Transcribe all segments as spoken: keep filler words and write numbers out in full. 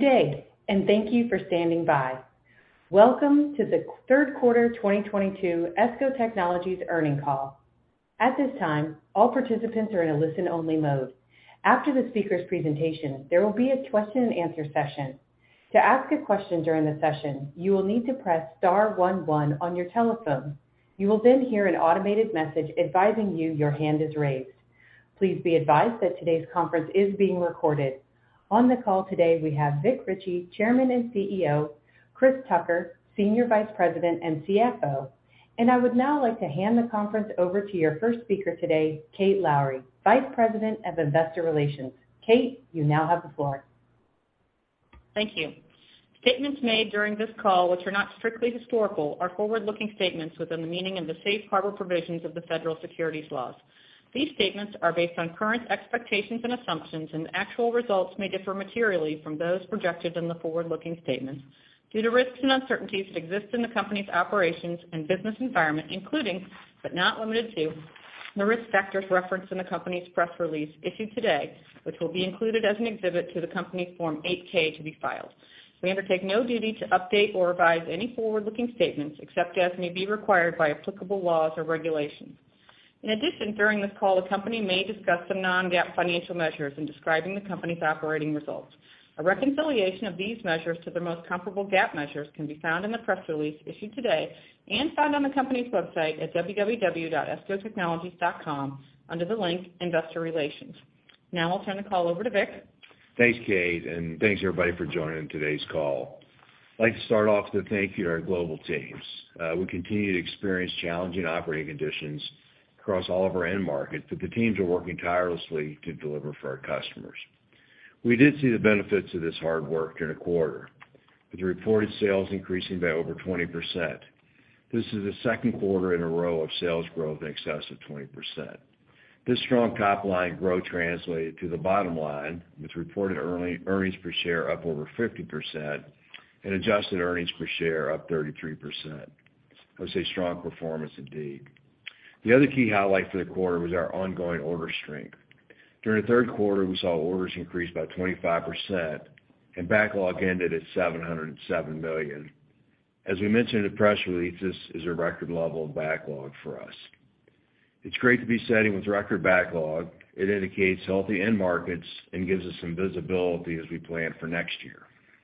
day, and thank you for standing by. Welcome to the third quarter twenty twenty-two ESCO Technologies earnings call. At this time, all participants are in a listen-only mode. After the speaker's presentation, there will be a question and answer session. To ask a question during the session, you will need to press star one one on your telephone. You will then hear an automated message advising you your hand is raised. Please be advised that today's conference is being recorded. On the call today, we have Vic Richey, Chairman and C E O, Chris Tucker, Senior Vice President and C F O, and I would now like to hand the conference over to your first speaker today, Kate Lowrey, Vice President of Investor Relations. Kate, you now have the floor. Thank you. Statements made during this call, which are not strictly historical, are forward-looking statements within the meaning of the safe harbor provisions of the federal securities laws. These statements are based on current expectations and assumptions, and actual results may differ materially from those projected in the forward-looking statements due to risks and uncertainties that exist in the company's operations and business environment, including, but not limited to, the risk factors referenced in the company's press release issued today, which will be included as an exhibit to the company's Form eight K to be filed. We undertake no duty to update or revise any forward-looking statements except as may be required by applicable laws or regulations. In addition, during this call, the company may discuss some non-GAAP financial measures in describing the company's operating results. A reconciliation of these measures to the most comparable GAAP measures can be found in the press release issued today and found on the company's website at w w w dot esco technologies dot com under the link Investor Relations. Now I'll turn the call over to Vic. Thanks, Kate, and thanks everybody for joining today's call. I'd like to start off with a thank you to our global teams. Uh, we continue to experience challenging operating conditions across all of our end markets, but the teams are working tirelessly to deliver for our customers. We did see the benefits of this hard work during the quarter, with the reported sales increasing by over twenty percent. This is the second quarter in a row of sales growth in excess of twenty percent. This strong top-line growth translated to the bottom line, with reported earnings per share up over fifty percent and adjusted earnings per share up thirty-three percent. I would say strong performance indeed. The other key highlight for the quarter was our ongoing order strength. During the third quarter, we saw orders increase by twenty-five percent, and backlog ended at seven hundred seven million dollars. As we mentioned in the press release, this is a record level of backlog for us. It's great to be setting with record backlog. It indicates healthy end markets and gives us some visibility as we plan for next year.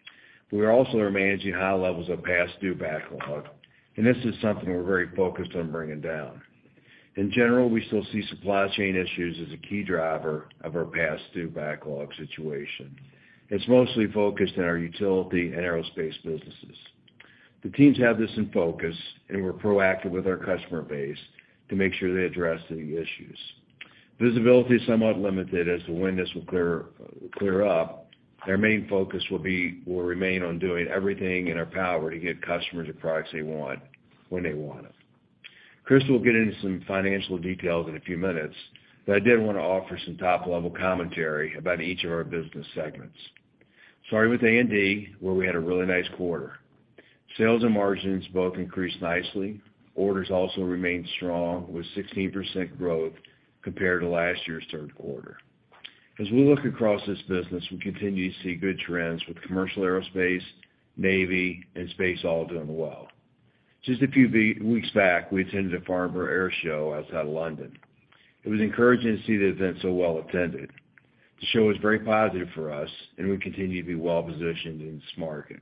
We also are managing high levels of past due backlog, and this is something we're very focused on bringing down. In general, we still see supply chain issues as a key driver of our past due backlog situation. It's mostly focused in our utility and aerospace businesses. The teams have this in focus, and we're proactive with our customer base to make sure they address the issues. Visibility is somewhat limited as to when this will clear clear up. Our main focus will be will remain on doing everything in our power to get customers the products they want when they want it. Chris will get into some financial details in a few minutes, but I did want to offer some top-level commentary about each of our business segments. Starting with A and D, where we had a really nice quarter. Sales and margins both increased nicely. Orders also remained strong with sixteen percent growth compared to last year's third quarter. As we look across this business, we continue to see good trends with commercial aerospace, Navy, and space all doing well. Just a few weeks back, we attended the Farnborough Air Show outside of London. It was encouraging to see the event so well attended. The show was very positive for us, and we continue to be well positioned in this market.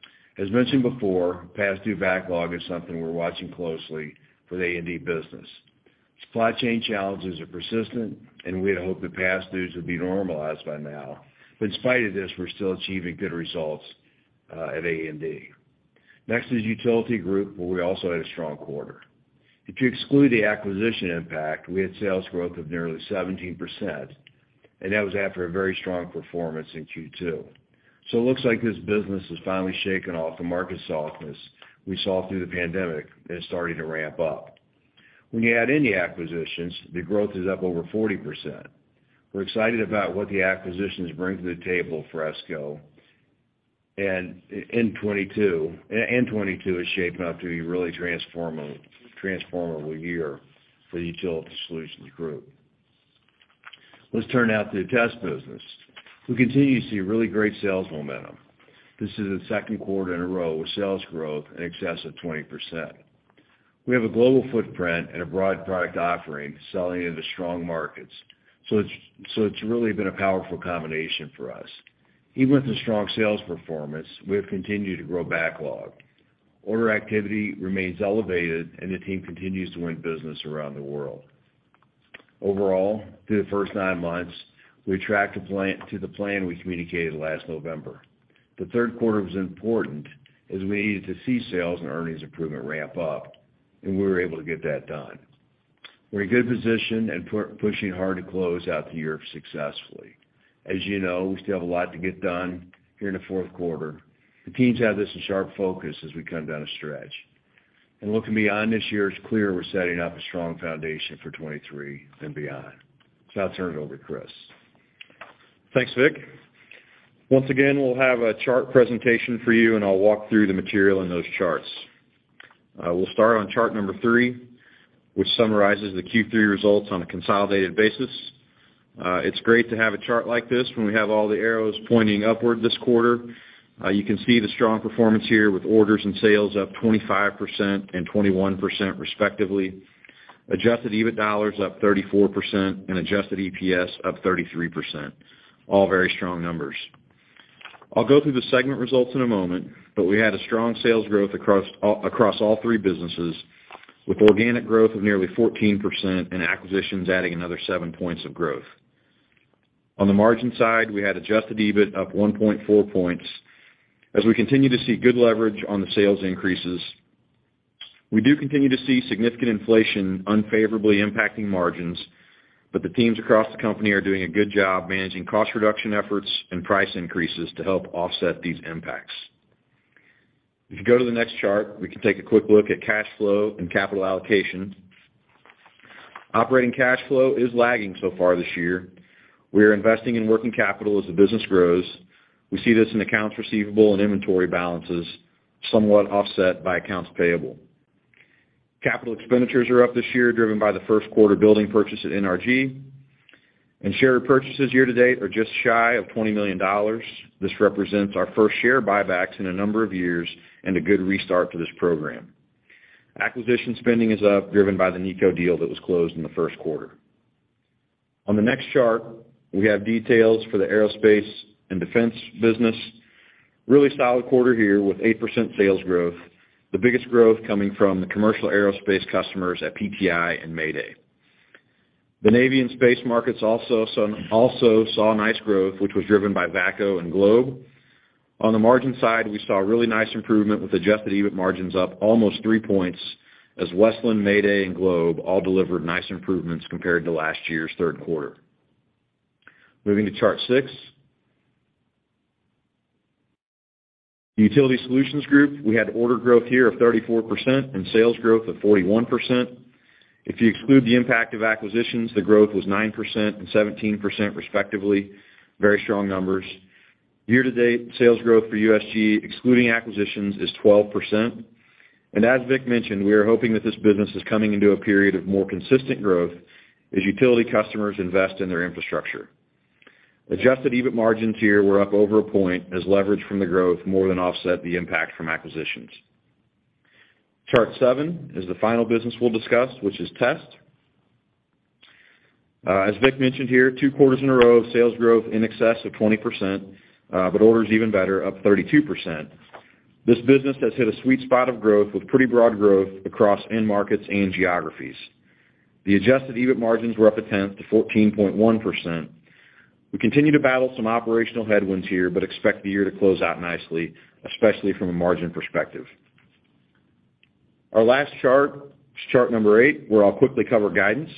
As mentioned before, past due backlog is something we're watching closely for the A and D business. Supply chain challenges are persistent, and we had hoped that past dues would be normalized by now. But in spite of this, we're still achieving good results uh, at A and D. Next is Utility Group, where we also had a strong quarter. If you exclude the acquisition impact, we had sales growth of nearly seventeen percent, and that was after a very strong performance in Q two. So it looks like this business is finally shaking off the market softness we saw through the pandemic and is starting to ramp up. When you add in the acquisitions, the growth is up over forty percent. We're excited about what the acquisitions bring to the table for ESCO, and in twenty-two, and twenty-two is shaping up to be a really transformable, transformable year for the Utility Solutions Group. Let's turn now to the test business. We continue to see really great sales momentum. This is the second quarter in a row with sales growth in excess of twenty percent. We have a global footprint and a broad product offering selling into strong markets, so it's, so it's really been a powerful combination for us. Even with the strong sales performance, we have continued to grow backlog. Order activity remains elevated, and the team continues to win business around the world. Overall, through the first nine months, we tracked to, plan, to the plan we communicated last November. The third quarter was important as we needed to see sales and earnings improvement ramp up, and we were able to get that done. We're in a good position and pu- pushing hard to close out the year successfully. As you know, we still have a lot to get done here in the fourth quarter. The teams have this in sharp focus as we come down a stretch. And looking beyond this year, it's clear we're setting up a strong foundation for twenty-three and beyond. So I'll turn it over to Chris. Thanks, Vic. Once again, we'll have a chart presentation for you, and I'll walk through the material in those charts. Uh, we'll start on chart number three, which summarizes the Q three results on a consolidated basis. Uh, it's great to have a chart like this when we have all the arrows pointing upward this quarter. Uh, you can see the strong performance here with orders and sales up twenty-five percent and twenty-one percent respectively. Adjusted EBIT dollars up thirty-four percent and adjusted E P S up thirty-three percent. All very strong numbers. I'll go through the segment results in a moment, but we had a strong sales growth across all, across all three businesses, with organic growth of nearly fourteen percent and acquisitions adding another seven points of growth. On the margin side, we had adjusted EBIT up one point four points as we continue to see good leverage on the sales increases. We do continue to see significant inflation unfavorably impacting margins, but the teams across the company are doing a good job managing cost reduction efforts and price increases to help offset these impacts. If you go to the next chart, we can take a quick look at cash flow and capital allocation. Operating cash flow is lagging so far this year. We are investing in working capital as the business grows. We see this in accounts receivable and inventory balances, somewhat offset by accounts payable. Capital expenditures are up this year, driven by the first quarter building purchase at N R G. And share repurchases year-to-date are just shy of twenty million dollars. This represents our first share buybacks in a number of years and a good restart to this program. Acquisition spending is up, driven by the Nico deal that was closed in the first quarter. On the next chart, we have details for the aerospace and defense business. Really solid quarter here with eight percent sales growth, the biggest growth coming from the commercial aerospace customers at P T I and Mayday. The Navy and space markets also saw, also saw nice growth, which was driven by VACCO and Globe. On the margin side, we saw really nice improvement with adjusted EBIT margins up almost three points as Westland, Mayday, and Globe all delivered nice improvements compared to last year's third quarter. Moving to chart six. The Utility Solutions Group, we had order growth here of thirty-four percent and sales growth of forty-one percent. If you exclude the impact of acquisitions, the growth was nine percent and seventeen percent respectively. Very strong numbers. Year-to-date, sales growth for U S G, excluding acquisitions, is twelve percent. And as Vic mentioned, we are hoping that this business is coming into a period of more consistent growth as utility customers invest in their infrastructure. Adjusted EBIT margins here were up over a point as leverage from the growth more than offset the impact from acquisitions. Chart seven is the final business we'll discuss, which is Test. Uh, as Vic mentioned here, two quarters in a row of sales growth in excess of twenty percent, uh, but orders even better, up thirty-two percent. This business has hit a sweet spot of growth with pretty broad growth across end markets and geographies. The adjusted EBIT margins were up a tenth to fourteen point one percent. We continue to battle some operational headwinds here, but expect the year to close out nicely, especially from a margin perspective. Our last chart is chart number eight, where I'll quickly cover guidance.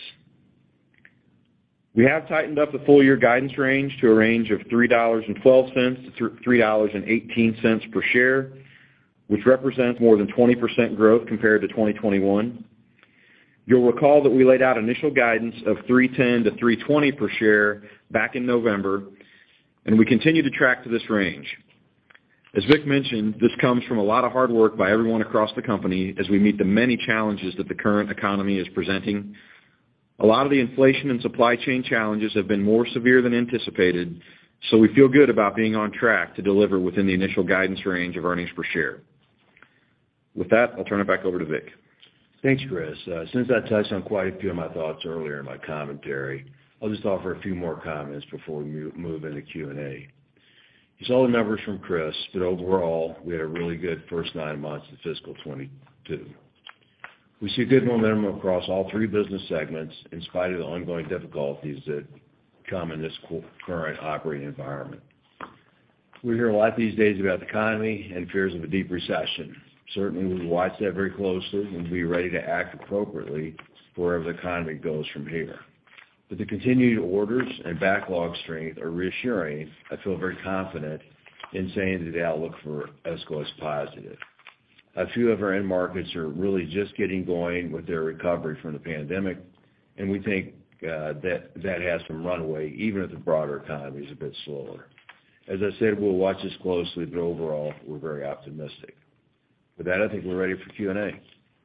We have tightened up the full-year guidance range to a range of three dollars and twelve cents to three dollars and eighteen cents per share, which represents more than twenty percent growth compared to twenty twenty-one. You'll recall that we laid out initial guidance of three ten to three twenty per share back in November, and we continue to track to this range. As Vic mentioned, this comes from a lot of hard work by everyone across the company as we meet the many challenges that the current economy is presenting. A lot of the inflation and supply chain challenges have been more severe than anticipated, So we feel good about being on track to deliver within the initial guidance range of earnings per share. With that, I'll turn it back over to Vic. Thanks, Chris. Uh, since I touched on quite a few of my thoughts earlier in my commentary, I'll just offer a few more comments before we move into Q and A. You saw the numbers from Chris, but overall, we had a really good first nine months of fiscal twenty-two. We see good momentum across all three business segments in spite of the ongoing difficulties that come in this current operating environment. We hear a lot these days about the economy and fears of a deep recession. Certainly, we watch that very closely and be ready to act appropriately wherever the economy goes from here. But the continued orders and backlog strength are reassuring. I feel very confident in saying that the outlook for ESCO is positive. A few of our end markets are really just getting going with their recovery from the pandemic, and we think uh, that that has some runway, even if the broader economy is a bit slower. As I said, we'll watch this closely, but overall, we're very optimistic. With that, I think we're ready for Q and A.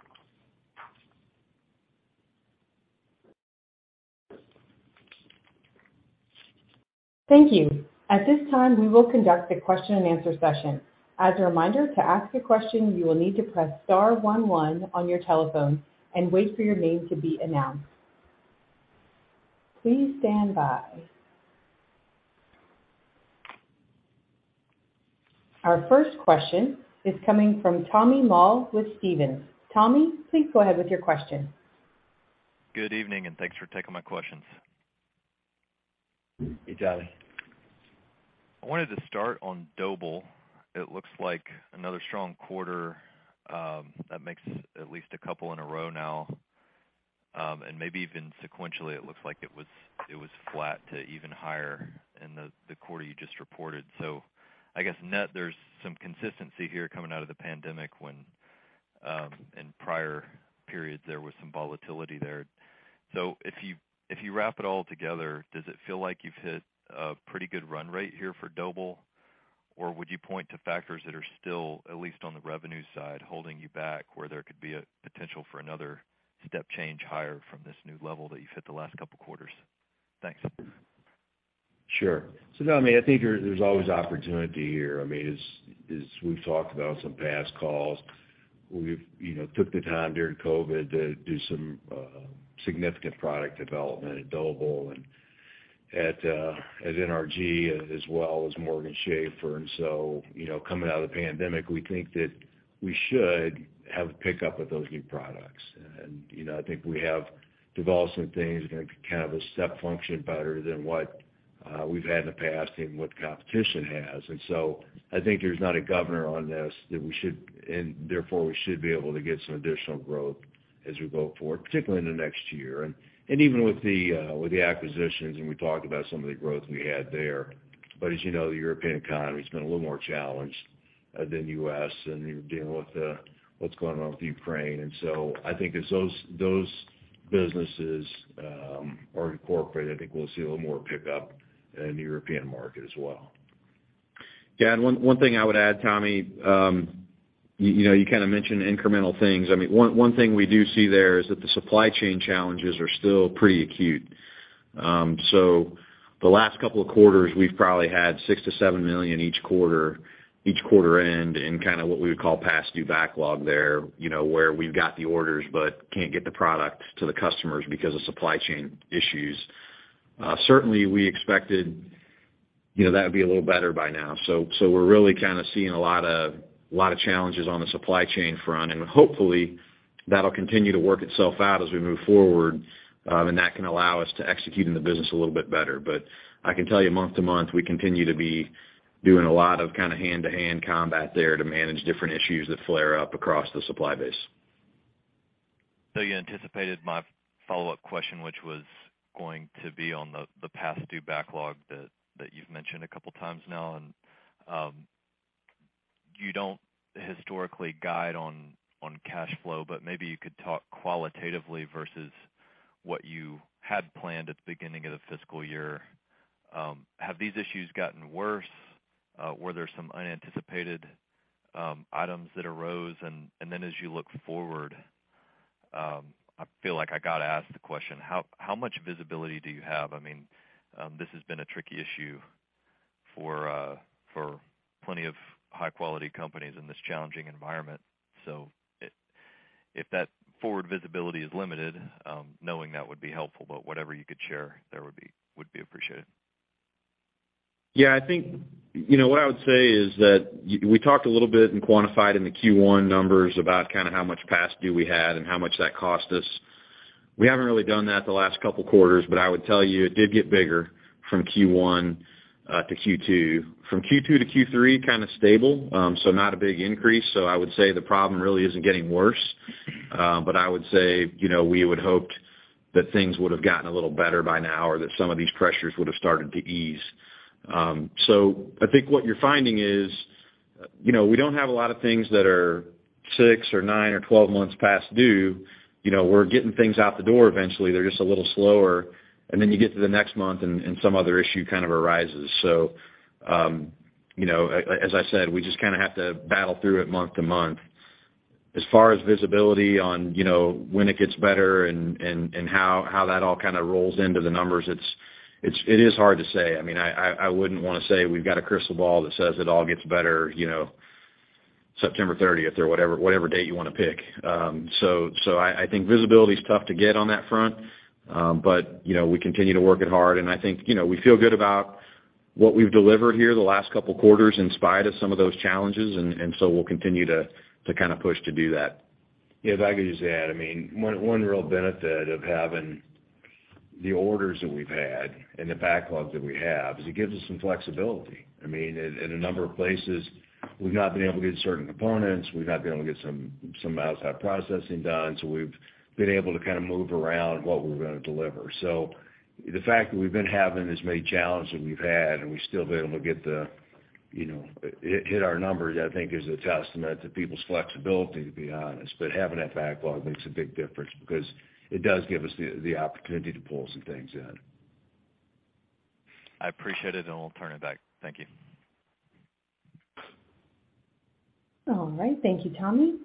Thank you. At this time, we will conduct the question and answer session. As a reminder, to ask a question, you will need to press star one one on your telephone and wait for your name to be announced. Please stand by. Our first question is coming from Tommy Moll with Stephens. Tommy, please go ahead with your question. Good evening, and thanks for taking my questions. Hey, Tommy. I wanted to start on Doble. It looks like another strong quarter. Um, that makes at least a couple in a row now, um, and maybe even sequentially, it looks like it was it was flat to even higher in the, the quarter you just reported. So, I guess net there's some consistency here coming out of the pandemic when um, in prior periods there was some volatility there. So, if you if you wrap it all together, does it feel like you've hit a pretty good run rate here for Doble? Or would you point to factors that are still, at least on the revenue side, holding you back where there could be a potential for another step change higher from this new level that you've hit the last couple quarters? Thanks. Sure. So, no, I mean, I think there, there's always opportunity here. I mean, as, as we've talked about in some past calls, we've, you know, took the time during COVID to do some uh, significant product development at Doble and at uh, at N R G as well as Morgan Schaefer. And so, you know, coming out of the pandemic, we think that we should have a pickup with those new products. And, you know, I think we have developed some things that are kind of a step function better than what uh, we've had in the past and what competition has. And so I think there's not a governor on this that we should, and therefore we should be able to get some additional growth as we go forward, particularly in the next year. And And even with the uh, with the acquisitions, and we talked about some of the growth we had there. But as you know, the European economy's been a little more challenged uh, than U S, and you're dealing with uh, what's going on with Ukraine. And so I think as those those businesses um, are incorporated, I think we'll see a little more pickup in the European market as well. Yeah, and one one thing I would add, Tommy. Um, You, you know, you kind of mentioned incremental things. I mean, one one thing we do see there is that the supply chain challenges are still pretty acute. Um, so the last couple of quarters, we've probably had six to seven million each quarter, each quarter end, in kind of what we would call past due backlog there. You know, where we've got the orders but can't get the product to the customers because of supply chain issues. Uh, certainly, we expected, you know, that would be a little better by now. So so we're really kind of seeing a lot of a lot of challenges on the supply chain front, and hopefully that'll continue to work itself out as we move forward, um, and that can allow us to execute in the business a little bit better. But I can tell you month to month, we continue to be doing a lot of kind of hand-to-hand combat there to manage different issues that flare up across the supply base. So you anticipated my follow-up question, which was going to be on the, the past due backlog that, that you've mentioned a couple times now, and um, you don't historically guide on, on cash flow, but maybe you could talk qualitatively versus what you had planned at the beginning of the fiscal year. Um, have these issues gotten worse? Uh, were there some unanticipated um, items that arose? And, and then as you look forward, um, I feel like I got to ask the question, how, how much visibility do you have? I mean, um, this has been a tricky issue for uh, for plenty of high-quality companies in this challenging environment. So it, if that forward visibility is limited, um, knowing that would be helpful, but whatever you could share there would be would be appreciated. Yeah, I think, you know, what I would say is that we talked a little bit and quantified in the Q one numbers about kind of how much past due we had and how much that cost us. We haven't really done that the last couple quarters, but I would tell you it did get bigger from Q one uh, to Q two. From Q two to Q three, kind of stable, um, so not a big increase. So I would say the problem really isn't getting worse, uh, but I would say, you know, we would hoped that things would have gotten a little better by now, or that some of these pressures would have started to ease. Um, so I think what you're finding is, you know, we don't have a lot of things that are six or nine or twelve months past due. You know, we're getting things out the door eventually. They're just a little slower. And then you get to the next month and, and some other issue kind of arises. So, um, you know, as I said, we just kind of have to battle through it month to month. As far as visibility on, you know, when it gets better and, and, and how, how that all kind of rolls into the numbers, it's, it's, it is hard to say. I mean, I, I, I wouldn't want to say we've got a crystal ball that says it all gets better, you know, September thirtieth or whatever, whatever date you want to pick. Um, so, so I, I think visibility is tough to get on that front. Um, but, you know, we continue to work it hard. And I think, you know, we feel good about what we've delivered here the last couple quarters in spite of some of those challenges. And, and so we'll continue to, to kind of push to do that. Yeah, if I could just add, I mean, one, one real benefit of having the orders that we've had and the backlog that we have is it gives us some flexibility. I mean, in, in a number of places, we've not been able to get certain components. We've not been able to get some, some outside processing done. So we've been able to kind of move around what we're going to deliver. So the fact that we've been having as many challenges that we've had and we still been able to get the, you know, hit, hit our numbers, I think is a testament to people's flexibility, to be honest. But having that backlog makes a big difference because it does give us the, the opportunity to pull some things in. I appreciate it, and we'll turn it back. Thank you. All right. Thank you, Tommy.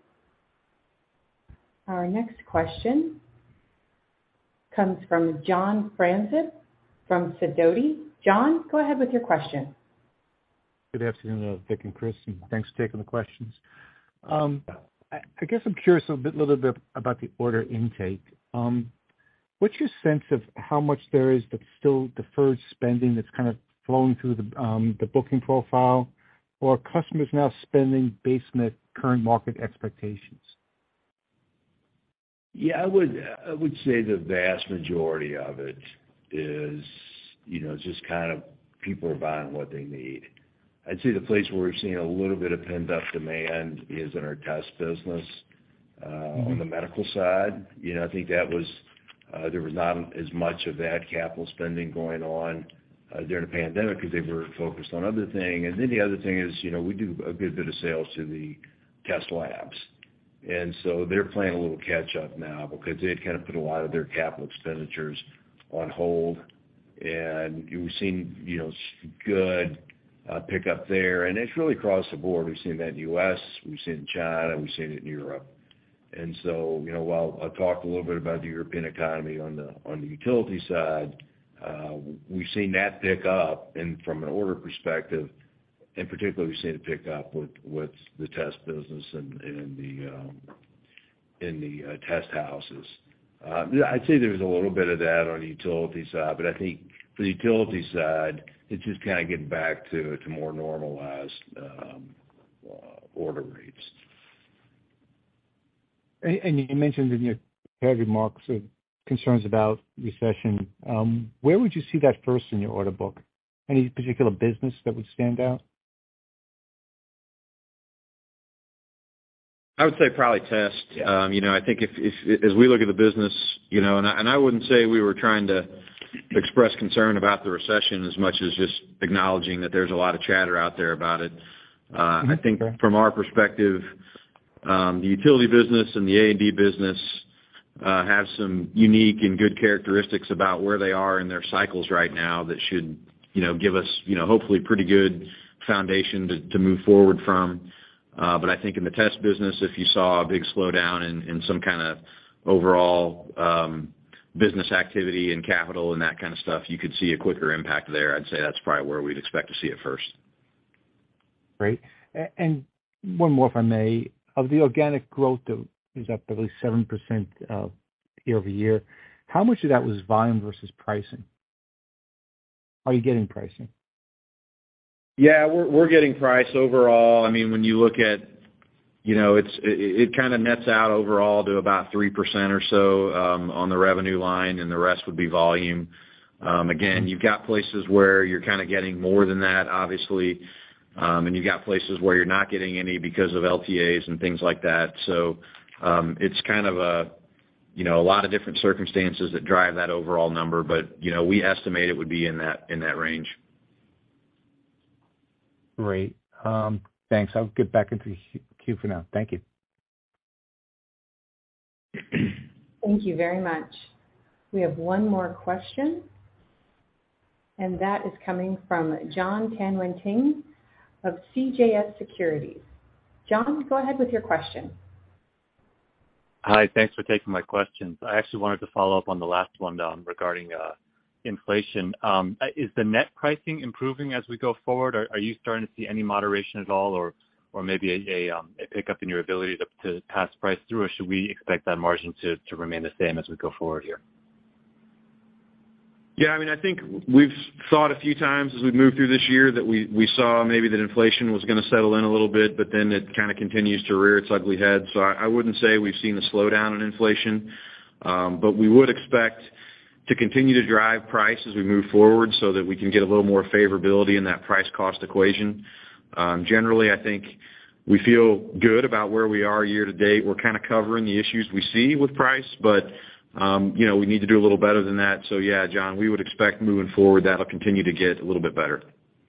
Our next question comes from John Franzip from Sidoti. John, go ahead with your question. Good afternoon, uh, Vic and Chris, and thanks for taking the questions. Um, I, I guess I'm curious a bit, little bit about the order intake. Um, what's your sense of how much there is that's still deferred spending that's kind of flowing through the um, the booking profile, or are customers now spending based on the current market expectations? Yeah, I would I would say the vast majority of it is, you know, just kind of people are buying what they need. I'd say the place where we're seeing a little bit of pent-up demand is in our test business uh, mm-hmm. on the medical side. You know, I think that was, uh, there was not as much of that capital spending going on uh, during the pandemic because they were focused on other things. And then the other thing is, you know, we do a good bit of sales to the test labs. And so they're playing a little catch-up now because they had kind of put a lot of their capital expenditures on hold. And we've seen, you know, good uh, pickup there. And it's really across the board. We've seen that in the U S, we've seen it in China, we've seen it in Europe. And so, you know, while I talked a little bit about the European economy on the on the utility side, uh, we've seen that pick up. And from an order perspective, in particular, we've seen it pick up with, with the test business and, and the um, in the uh, test houses. Uh, I'd say there's a little bit of that on the utility side, but I think for the utility side, it's just kind of getting back to to more normalized um, uh, order rates. And, and you mentioned in your prepared remarks uh, concerns about recession. Um, where would you see that first in your order book? Any particular business that would stand out? I would say probably test. Um, you know, I think if, if as we look at the business, you know, and I, and I wouldn't say we were trying to express concern about the recession as much as just acknowledging that there's a lot of chatter out there about it. Uh, mm-hmm. I think okay. From our perspective, um, the utility business and the A and D business uh, have some unique and good characteristics about where they are in their cycles right now that should, you know, give us, you know, hopefully pretty good foundation to, to move forward from. Uh, but I think in the test business, if you saw a big slowdown in, in some kind of overall um, business activity and capital and that kind of stuff, you could see a quicker impact there. I'd say that's probably where we'd expect to see it first. Great. And one more, if I may. Of the organic growth that is up at least seven percent uh, year over year, how much of that was volume versus pricing? Are you getting pricing? Yeah, we're we're getting price overall. I mean, when you look at, you know, it's it, it kind of nets out overall to about three percent or so um, on the revenue line, and the rest would be volume. Um, again, you've got places where you're kind of getting more than that, obviously. Um, and you've got places where you're not getting any because of L T As and things like that. So um, it's kind of a, you know, a lot of different circumstances that drive that overall number. But, you know, we estimate it would be in that in that range. Great. Um, thanks. I'll get back into the queue for now. Thank you. Thank you very much. We have one more question, and that is coming from John Tanwenting of C J S Securities. John, go ahead with your question. Hi, thanks for taking my questions. I actually wanted to follow up on the last one um, regarding uh, inflation. Um, is the net pricing improving as we go forward? Are, are you starting to see any moderation at all, or or maybe a, a, um, a pickup in your ability to, to pass price through, or should we expect that margin to, to remain the same as we go forward here? Yeah, I mean, I think we've thought a few times as we moved through this year that we, we saw maybe that inflation was going to settle in a little bit, but then it kind of continues to rear its ugly head. So I, I wouldn't say we've seen a slowdown in inflation, um, but we would expect to continue to drive price as we move forward so that we can get a little more favorability in that price-cost equation. Um, generally, I think we feel good about where we are year to date. We're kind of covering the issues we see with price, but Um, you know, we need to do a little better than that. So, yeah, John, we would expect moving forward that'll continue to get a little bit better.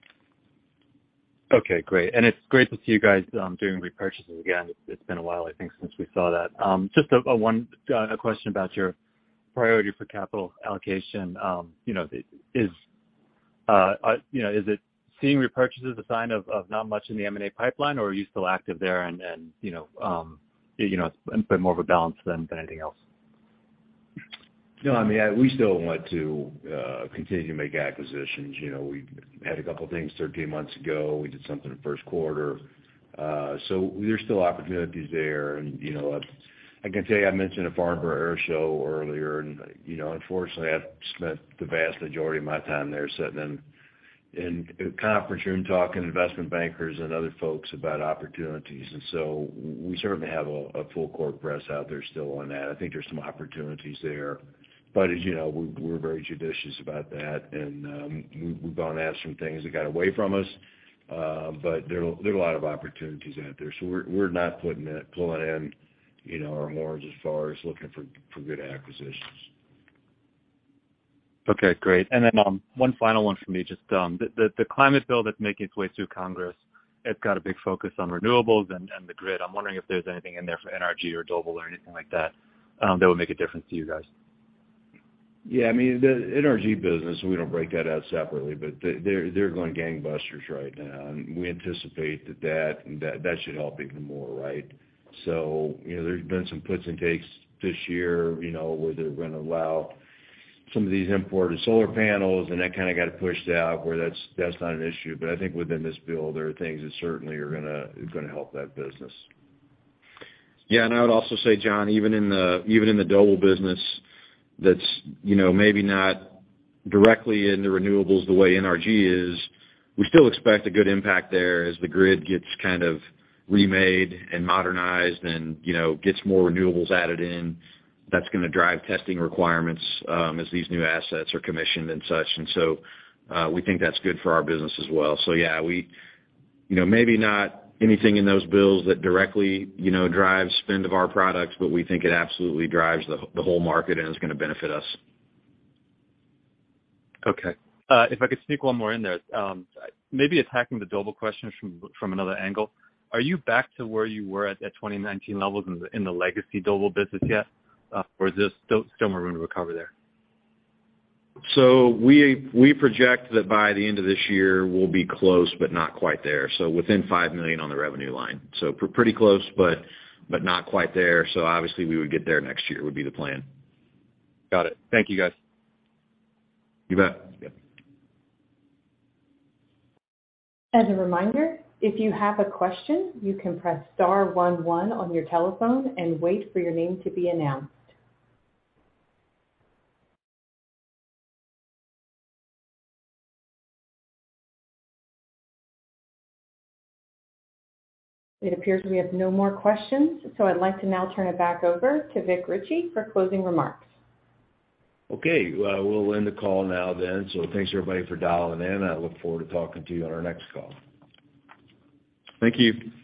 Okay, great. And it's great to see you guys um, doing repurchases again. It's, it's been a while, I think, since we saw that. Um, just a, a one uh, a question about your priority for capital allocation. Um, you know, is uh, uh, you know, is it seeing repurchases a sign of, of not much in the M and A pipeline, or are you still active there and, and you know, um, you know, it's a bit more of a balance than, than anything else? No, I mean, I, we still want to uh, continue to make acquisitions. You know, we had a couple of things thirteen months ago. We did something in the first quarter. Uh, so there's still opportunities there. And, you know, I, I can tell you, I mentioned a Farnborough Air Show earlier. And, you know, unfortunately, I've spent the vast majority of my time there sitting in, in a conference room talking to investment bankers and other folks about opportunities. And so we certainly have a, a full court press out there still on that. I think there's some opportunities there. But as you know, we, we're very judicious about that, and um, we, we've gone after some things that got away from us. Uh, but there, there are a lot of opportunities out there, so we're we're not putting it, pulling in, you know, our horns as far as looking for, for good acquisitions. Okay, great. And then um, one final one for me, just um, the, the the climate bill that's making its way through Congress. It's got a big focus on renewables and, and the grid. I'm wondering if there's anything in there for N R G or Doble or anything like that um, that would make a difference to you guys. Yeah, I mean, the N R G business, we don't break that out separately, but they're they're going gangbusters right now, and we anticipate that that that, that should help even more, right? So, you know, there's been some puts and takes this year, you know, where they're going to allow some of these imported solar panels, and that kind of got pushed out where that's that's not an issue. But I think within this bill, there are things that certainly are going to going to help that business. Yeah, and I would also say, John, even in the even in the Doble business, that's, you know, maybe not directly in the renewables the way N R G is, we still expect a good impact there as the grid gets kind of remade and modernized and, you know, gets more renewables added in. That's going to drive testing requirements um, as these new assets are commissioned and such. And so uh, we think that's good for our business as well. So, yeah, we, you know, maybe not anything in those bills that directly, you know, drives spend of our products, but we think it absolutely drives the, the whole market and is going to benefit us. Okay. Uh, if I could sneak one more in there, um, maybe attacking the Doble question from from another angle. Are you back to where you were at, at twenty nineteen levels in the, in the legacy Doble business yet, uh, or is there still, still more room to recover there? So we we project that by the end of this year we'll be close, but not quite there. So within five million on the revenue line. So pr- pretty close, but but not quite there. So obviously we would get there next year would be the plan. Got it. Thank you, guys. You bet. Yep. As a reminder, if you have a question, you can press star one one on your telephone and wait for your name to be announced. It appears we have no more questions, so I'd like to now turn it back over to Vic Richey for closing remarks. Okay, uh, we'll end the call now then. So thanks everybody for dialing in. I look forward to talking to you on our next call. Thank you.